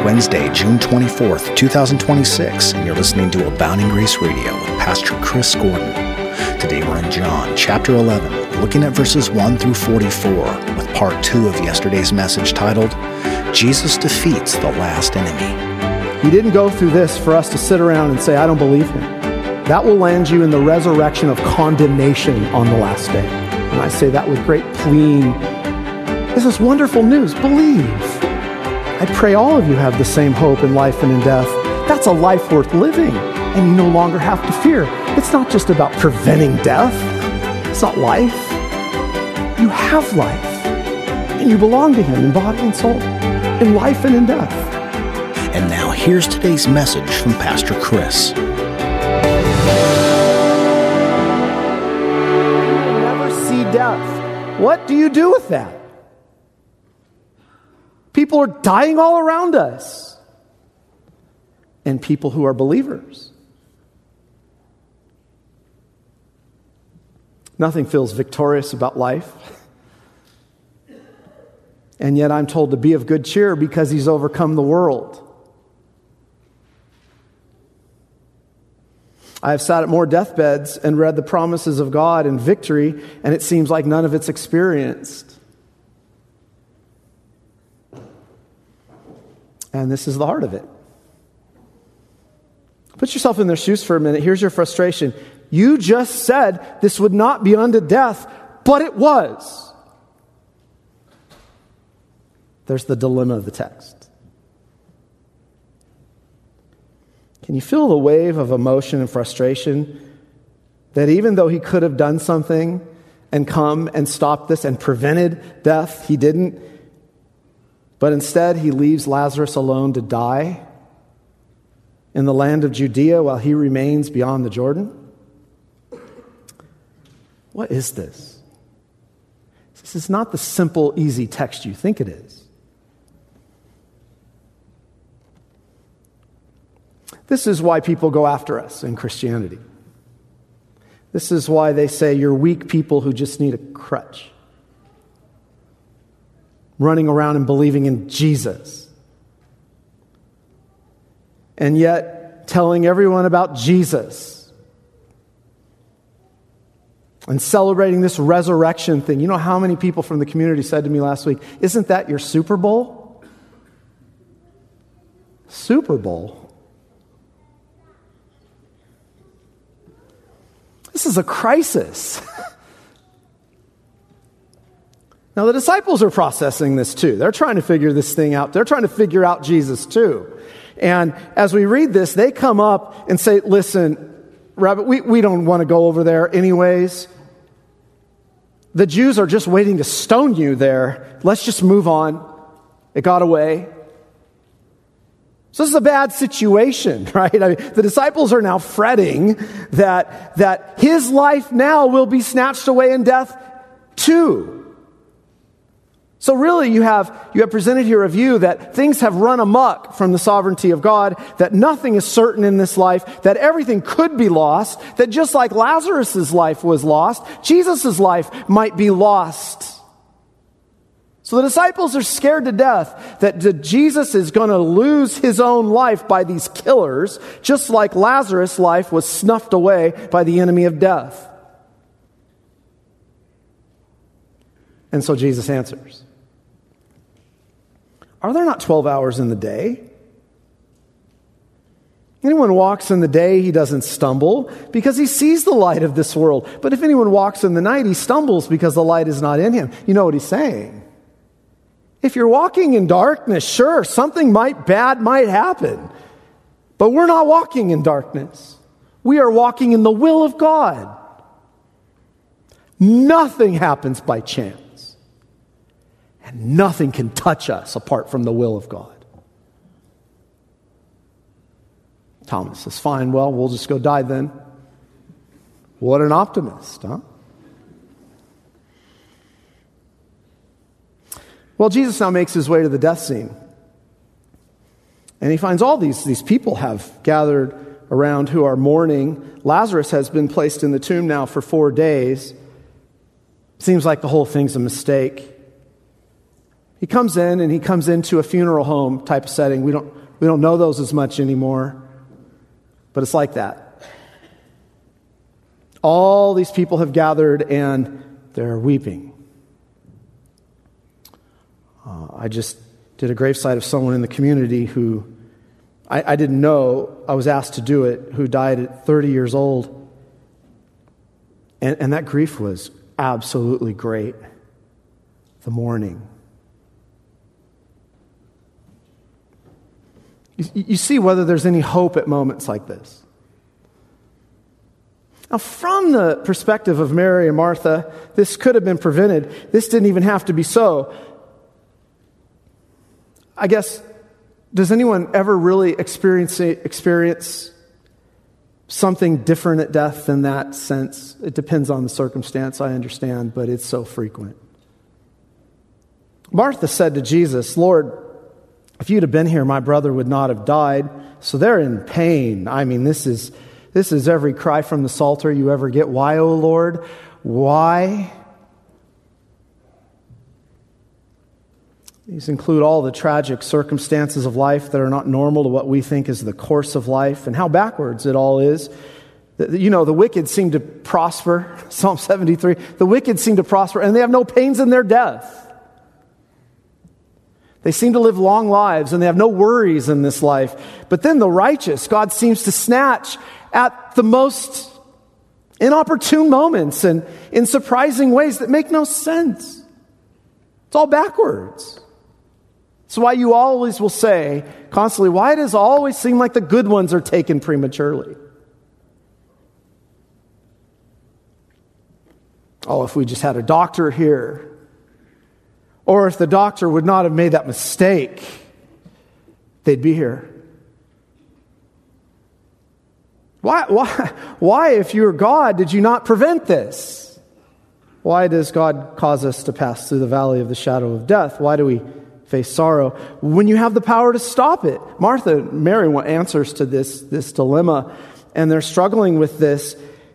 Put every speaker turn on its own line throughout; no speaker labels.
Wednesday, June 24th, 2026, and you're listening to Abounding Grace Radio with Pastor Chris Gordon. Today we're in John chapter 11, looking at verses 1 through 44, with part 2 of yesterday's message titled, Jesus Defeats the Last Enemy.
He didn't go through this for us to sit around and say, I don't believe him. That will land you in the resurrection of condemnation on the last day. And I say that with great pleading. This is wonderful news. Believe. I pray all of you have the same hope in life and in death. That's a life worth living, and you no longer have to fear. It's not just about preventing death. It's not life. You have life, and you belong to him in body and soul, in life and in death.
And now here's today's message from Pastor Chris.
Never see death. What do you do with that? People are dying all around us. And people who are believers. Nothing feels victorious about life. And yet I'm told to be of good cheer because he's overcome the world. I have sat at more deathbeds and read the promises of God and victory, and it seems like none of it's experienced. And this is the heart of it. Put yourself in their shoes for a minute. Here's your frustration. You just said this would not be unto death, but it was. There's the dilemma of the text. Can you feel the wave of emotion and frustration that even though he could have done something and come and stopped this and prevented death, he didn't? But instead, he leaves Lazarus alone to die in the land of Judea while he remains beyond the Jordan? What is this? This is not the simple, easy text you think it is. This is why people go after us in Christianity. This is why they say you're weak people who just need a crutch. Running around and believing in Jesus. And yet telling everyone about Jesus. And celebrating this resurrection thing. You know how many people from the community said to me last week, isn't that your Super Bowl? Super Bowl? This is a crisis. Now, the disciples are processing this too. They're trying to figure this thing out. They're trying to figure out Jesus too. And as we read this, they come up and say, listen, Rabbi, we don't want to go over there anyways. The Jews are just waiting to stone you there. Let's just move on. It got away. So this is a bad situation, right? I mean, the disciples are now fretting that his life now will be snatched away in death too. So really you have presented here a view that things have run amok from the sovereignty of God, that nothing is certain in this life, that everything could be lost, that just like Lazarus' life was lost, Jesus' life might be lost. So the disciples are scared to death that Jesus is going to lose his own life by these killers, just like Lazarus' life was snuffed away by the enemy of death. And so Jesus answers. Are there not 12 hours in the day? Anyone walks in the day, he doesn't stumble because he sees the light of this world. But if anyone walks in the night, he stumbles because the light is not in him. You know what he's saying? If you're walking in darkness, sure, something bad might happen. But we're not walking in darkness. We are walking in the will of God. Nothing happens by chance. And nothing can touch us apart from the will of God. Thomas says, fine, well, we'll just go die then. What an optimist, huh? Well, Jesus now makes his way to the death scene. And he finds all these people have gathered around who are mourning. Lazarus has been placed in the tomb now for 4 days. Seems like the whole thing's a mistake. He comes in, and he comes into a funeral home type of setting. We don't We don't know those as much anymore, but it's like that. All these people have gathered and they're weeping. I just did a gravesite of someone in the community who I didn't know, I was asked to do it, who died at 30 years old. And that grief was absolutely great. The mourning. You see whether there's any hope at moments like this. Now, from the perspective of Mary and Martha, this could have been prevented. This didn't even have to be so. I guess, does anyone ever really experience something different at death than that sense? It depends on the circumstance, I understand, but it's so frequent. Martha said to Jesus, "Lord, if you'd have been here, my brother would not have died." So they're in pain. I mean, this is every cry from the Psalter you ever get. Why, O Lord? Why? These include all the tragic circumstances of life that are not normal to what we think is the course of life, and how backwards it all is. You know, the wicked seem to prosper. Psalm 73. The wicked seem to prosper, and they have no pains in their death. They seem to live long lives, and they have no worries in this life. But then the righteous, God seems to snatch at the most inopportune moments and in surprising ways that make no sense. It's all backwards. That's why you always will say constantly, why does it always seem like the good ones are taken prematurely? Oh, if we just had a doctor here. Or if the doctor would not have made that mistake, they'd be here. Why, if you're God, did you not prevent this? Why does God cause us to pass through the valley of the shadow of death? Why do we face sorrow when you have the power to stop it? Martha and Mary want answers to this dilemma, and they're struggling with this.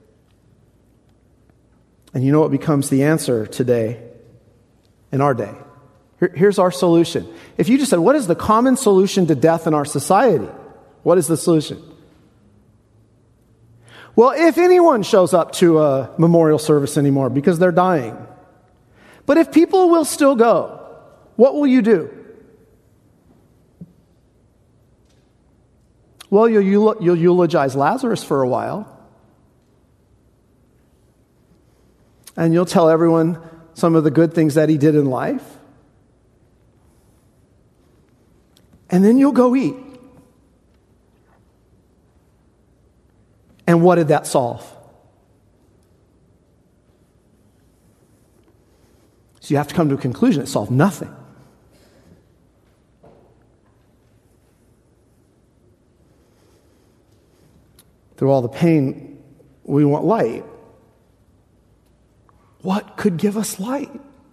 And you know what becomes the answer today, in our day? Here's our solution. If you just said, what is the common solution to death in our society? What is the solution? Well, if anyone shows up to a memorial service anymore because they're dying, but if people will still go, what will you do? Well, you'll eulogize Lazarus for a while. And you'll tell everyone some of the good things that he did in life. And then you'll go eat. And what did that solve? So you have to come to a conclusion. It solved nothing. Through all the pain, we want light. What could give us light?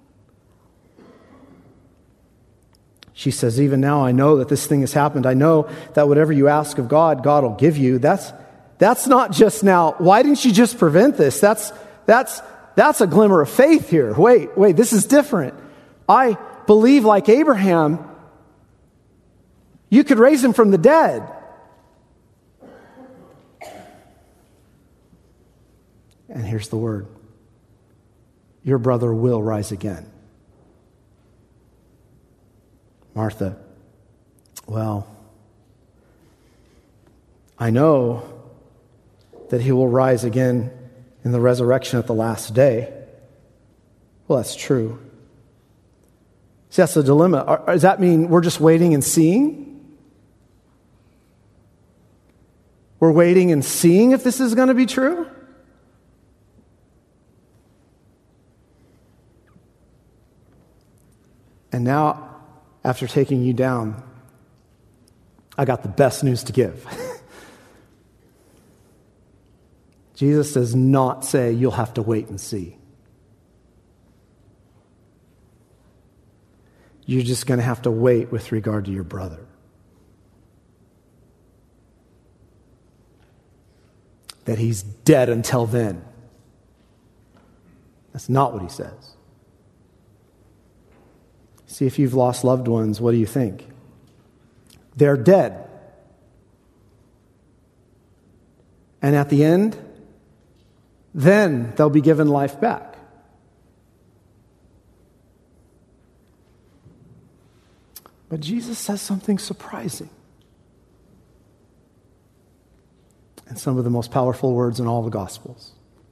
She says, even now I know that this thing has happened. I know that whatever you ask of God, God will give you. That's not just now, why didn't you just prevent this? That's a glimmer of faith here. Wait, this is different. I believe, like Abraham, you could raise him from the dead. And here's the word. Your brother will rise again. Martha, well, I know that he will rise again in the resurrection at the last day. Well, that's true. See, that's the dilemma. Does that mean we're just waiting and seeing? We're waiting and seeing if this is going to be true? And now, after taking you down, I got the best news to give. Jesus does not say you'll have to wait and see. You're just going to have to wait with regard to your brother. That he's dead until then. That's not what he says. See, if you've lost loved ones, what do you think? They're dead. And at the end, then they'll be given life back. But Jesus says something surprising. And some of the most powerful words in all the Gospels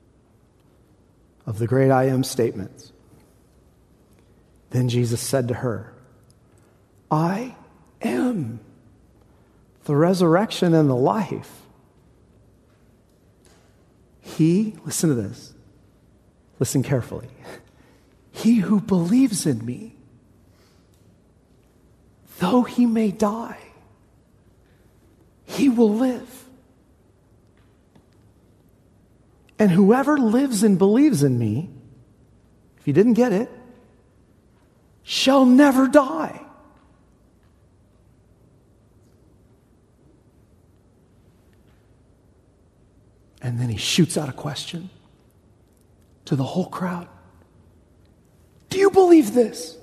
of the great I am statements. Then Jesus said to her, I am the resurrection and the life. He, listen to this, listen carefully. He who believes in me, though he may die, he will live. And whoever lives and believes in me, if you didn't get it, shall never die. And then he shoots out a question to the whole crowd. Do you believe this?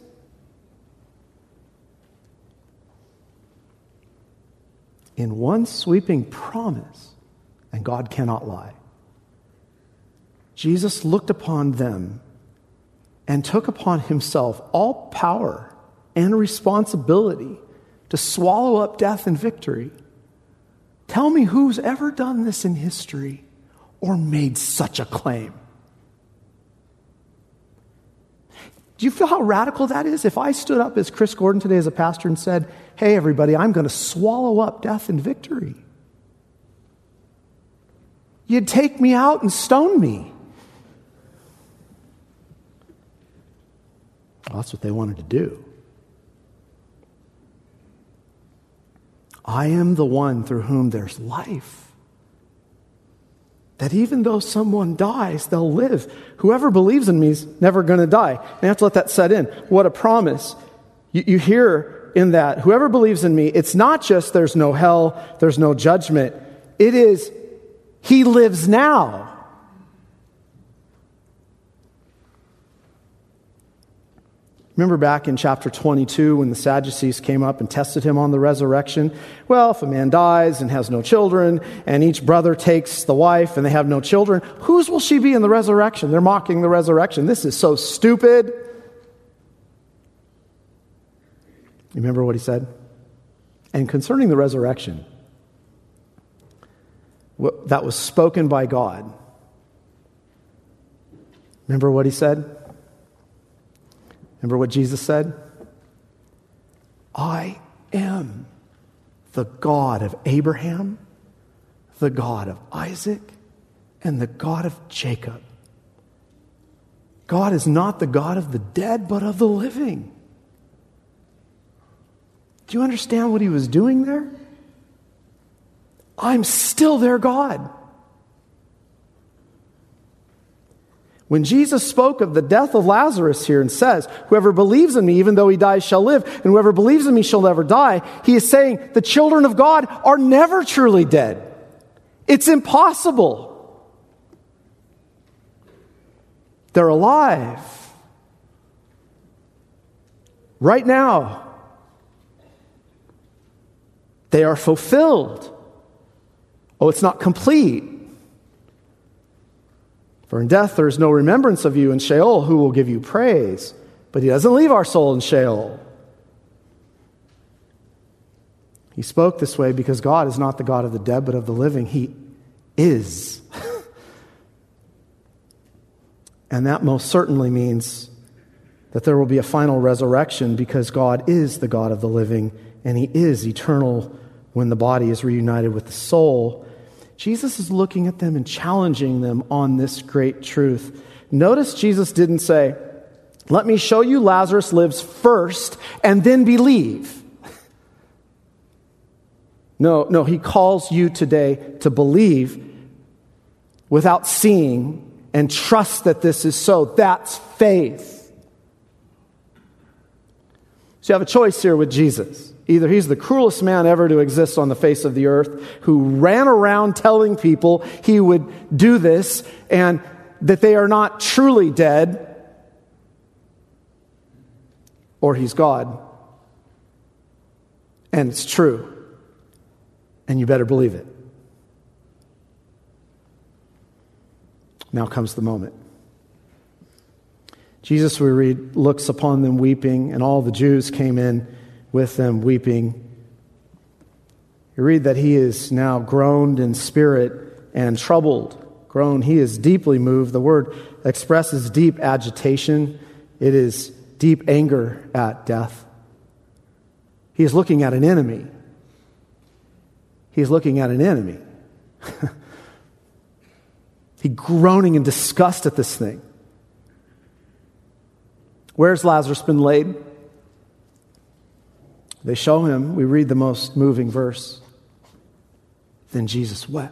In one sweeping promise, and God cannot lie, Jesus looked upon them and took upon himself all power and responsibility to swallow up death and victory. Tell me who's ever done this in history or made such a claim. Do you feel how radical that is? If I stood up as Chris Gordon today as a pastor and said, hey, everybody, I'm going to swallow up death and victory. You'd take me out and stone me. Well, that's what they wanted to do. I am the one through whom there's life. That even though someone dies, they'll live. Whoever believes in me is never going to die. And you have to let that set in. What a promise. You hear in that, whoever believes in me, it's not just there's no hell, there's no judgment. It is, he lives now. Remember back in chapter 22 when the Sadducees came up and tested him on the resurrection? Well, if a man dies and has no children, and each brother takes the wife and they have no children, whose will she be in the resurrection? They're mocking the resurrection. This is so stupid. You remember what he said? And concerning the resurrection, that was spoken by God. Remember what he said? Remember what Jesus said? I am the God of Abraham, the God of Isaac, and the God of Jacob. God is not the God of the dead, but of the living. Do you understand what he was doing there? I'm still their God. When Jesus spoke of the death of Lazarus here and says, whoever believes in me, even though he dies, shall live, and whoever believes in me shall never die, he is saying the children of God are never truly dead. It's impossible. They're alive. Right now. They are fulfilled. Oh, it's not complete. For in death there is no remembrance of you. In Sheol, who will give you praise? But he doesn't leave our soul in Sheol. He spoke this way because God is not the God of the dead, but of the living. He is. And that most certainly means that there will be a final resurrection because God is the God of the living, and he is eternal when the body is reunited with the soul. Jesus is looking at them and challenging them on this great truth. Notice Jesus didn't say, let me show you Lazarus lives first and then believe. No, he calls you today to believe without seeing and trust that this is so. That's faith. So you have a choice here with Jesus. Either he's the cruelest man ever to exist on the face of the earth, who ran around telling people he would do this and that they are not truly dead, or he's God. And it's true. And you better believe it. Now comes the moment. Jesus, we read, looks upon them weeping, and all the Jews came in with them weeping. You read that he is now groaned in spirit and troubled. Groan, he is deeply moved. The word expresses deep agitation. It is deep anger at death. He is looking at an enemy. He is looking at an enemy. He's groaning in disgust at this thing. Where's Lazarus been laid? They show him. We read the most moving verse. Then Jesus wept.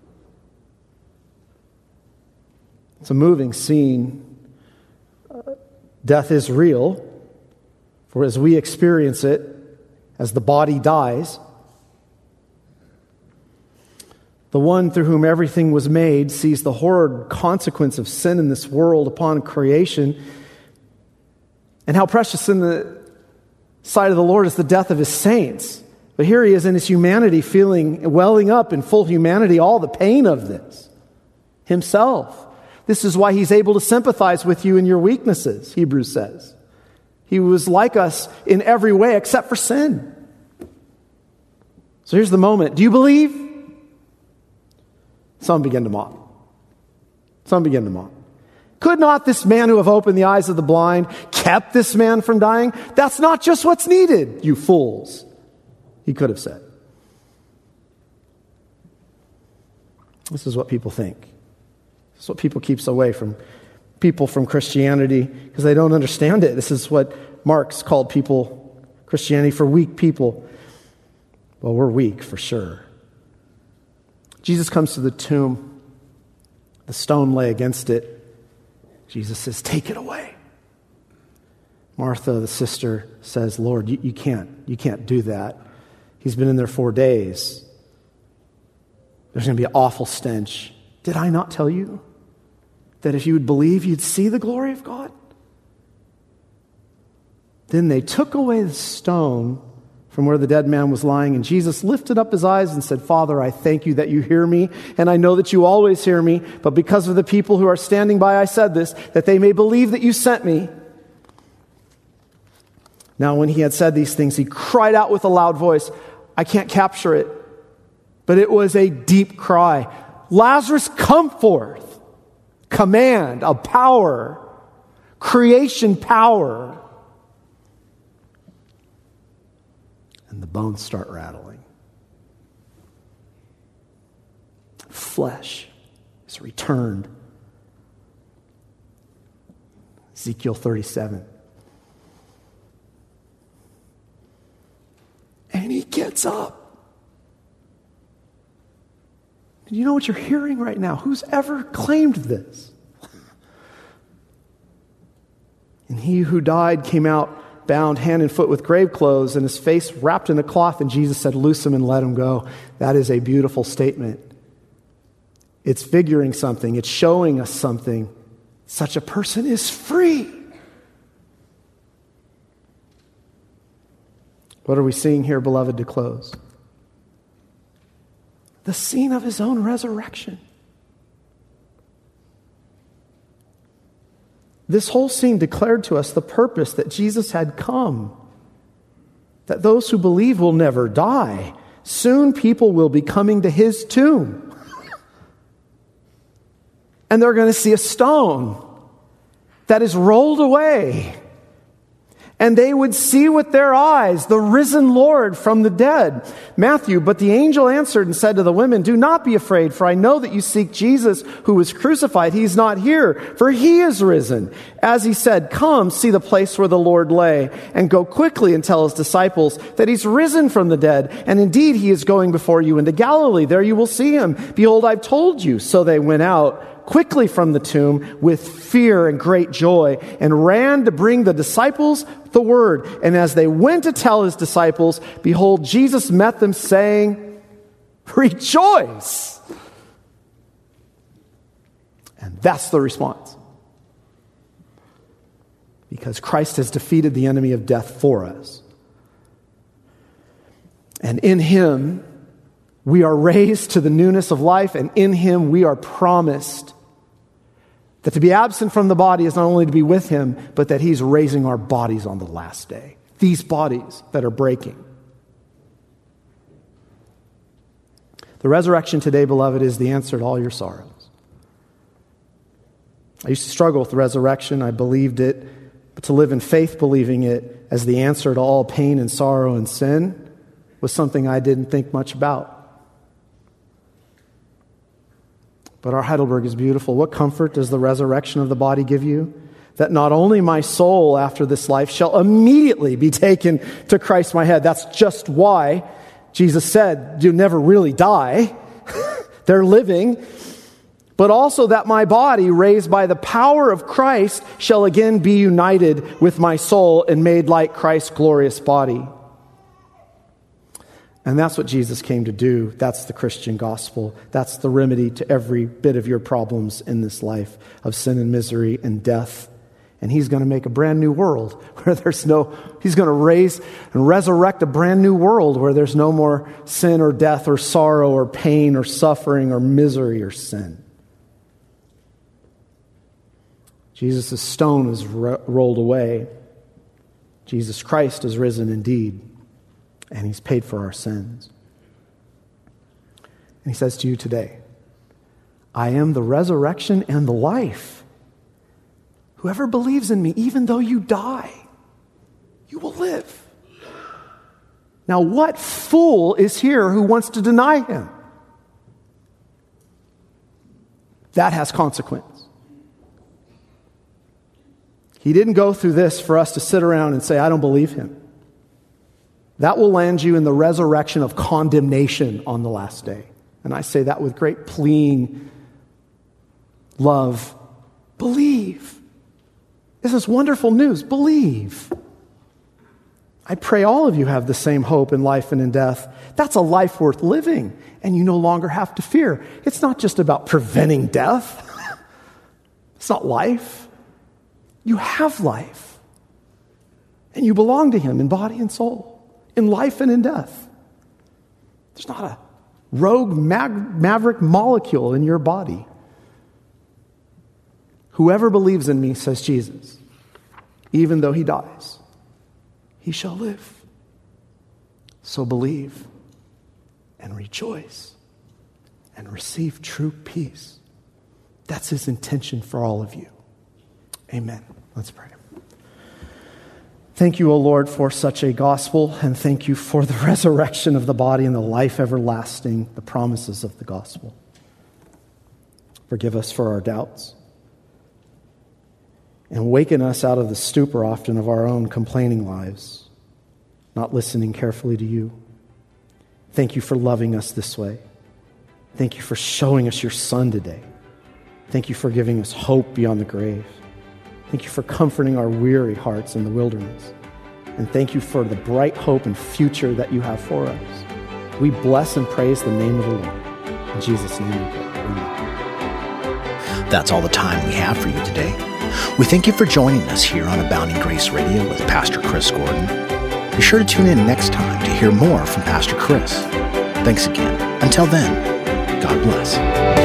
It's a moving scene. Death is real, for as we experience it, as the body dies, the one through whom everything was made sees the horrid consequence of sin in this world upon creation, and how precious in the sight of the Lord is the death of his saints. But here he is in his humanity, welling up in full humanity all the pain of this himself. This is why he's able to sympathize with you in your weaknesses, Hebrews says. He was like us in every way except for sin. So here's the moment. Do you believe? Some begin to mock. Some begin to mock. Could not this man who have opened the eyes of the blind kept this man from dying? That's not just what's needed, you fools. He could have said. This is what people think. This is what people keeps away from people from Christianity because they don't understand it. This is what Marx called Christianity for weak people. Well, we're weak for sure. Jesus comes to the tomb. The stone lay against it. Jesus says, take it away. Martha, the sister, says, Lord, you can't do that. He's been in there 4 days. There's going to be an awful stench. Did I not tell you that if you would believe, you'd see the glory of God? Then they took away the stone from where the dead man was lying, and Jesus lifted up his eyes and said, Father, I thank you that you hear me, and I know that you always hear me, but because of the people who are standing by, I said this, that they may believe that you sent me. Now, when he had said these things, he cried out with a loud voice. I can't capture it, but it was a deep cry. Lazarus, come forth. Command, a power, creation power. And the bones start rattling. Flesh is returned. Ezekiel 37. And he gets up. And you know what you're hearing right now? Who's ever claimed this? And he who died came out bound hand and foot with grave clothes and his face wrapped in a cloth. And Jesus said, loose him and let him go. That is a beautiful statement. It's figuring something. It's showing us something. Such a person is free. What are we seeing here, beloved, to close? The scene of his own resurrection. This whole scene declared to us the purpose that Jesus had come. That those who believe will never die. Soon people will be coming to his tomb. And they're going to see a stone that is rolled away. And they would see with their eyes the risen Lord from the dead. Matthew, but the angel answered and said to the women, do not be afraid, for I know that you seek Jesus who was crucified. He's not here, for he is risen. As he said, come, see the place where the Lord lay, and go quickly and tell his disciples that he's risen from the dead. And indeed, he is going before you into Galilee. There you will see him. Behold, I've told you. So they went out quickly from the tomb with fear and great joy and ran to bring the disciples the word. And as they went to tell his disciples, behold, Jesus met them saying, rejoice. And that's the response. Because Christ has defeated the enemy of death for us. And in him, we are raised to the newness of life, and in him we are promised that to be absent from the body is not only to be with him, but that he's raising our bodies on the last day. These bodies that are breaking. The resurrection today, beloved, is the answer to all your sorrows. I used to struggle with the resurrection. I believed it, but to live in faith believing it as the answer to all pain and sorrow and sin was something I didn't think much about. But our Heidelberg is beautiful. What comfort does the resurrection of the body give you? That not only my soul after this life shall immediately be taken to Christ my head. That's just why Jesus said, you never really die. They're living. But also that my body, raised by the power of Christ, shall again be united with my soul and made like Christ's glorious body. And that's what Jesus came to do. That's the Christian gospel. That's the remedy to every bit of your problems in this life of sin and misery and death. And he's going to make a brand new world where he's going to raise and resurrect a brand new world where there's no more sin or death or sorrow or pain or suffering or misery or sin. Jesus' stone is rolled away. Jesus Christ is risen indeed. And he's paid for our sins. And he says to you today, I am the resurrection and the life. Whoever believes in me, even though you die, you will live. Now, what fool is here who wants to deny him? That has consequence. He didn't go through this for us to sit around and say, I don't believe him. That will land you in the resurrection of condemnation on the last day. And I say that with great pleading love. Believe. This is wonderful news. Believe. I pray all of you have the same hope in life and in death. That's a life worth living, and you no longer have to fear. It's not just about preventing death. It's not life. You have life, and you belong to him in body and soul. In life and in death. There's not a rogue maverick molecule in your body. Whoever believes in me, says Jesus, even though he dies, he shall live. So believe and rejoice and receive true peace. That's his intention for all of you. Amen. Let's pray. Thank you, O Lord, for such a gospel, and thank you for the resurrection of the body and the life everlasting, the promises of the gospel. Forgive us for our doubts, and waken us out of the stupor often of our own complaining lives, not listening carefully to you. Thank you for loving us this way. Thank you for showing us your Son today. Thank you for giving us hope beyond the grave. Thank you for comforting our weary hearts in the wilderness. And thank you for the bright hope and future that you have for us. We bless and praise the name of the Lord. In Jesus' name we pray. Amen.
That's all the time we have for you today. We thank you for joining us here on Abounding Grace Radio with Pastor Chris Gordon. Be sure to tune in next time to hear more from Pastor Chris. Thanks again. Until then, God bless.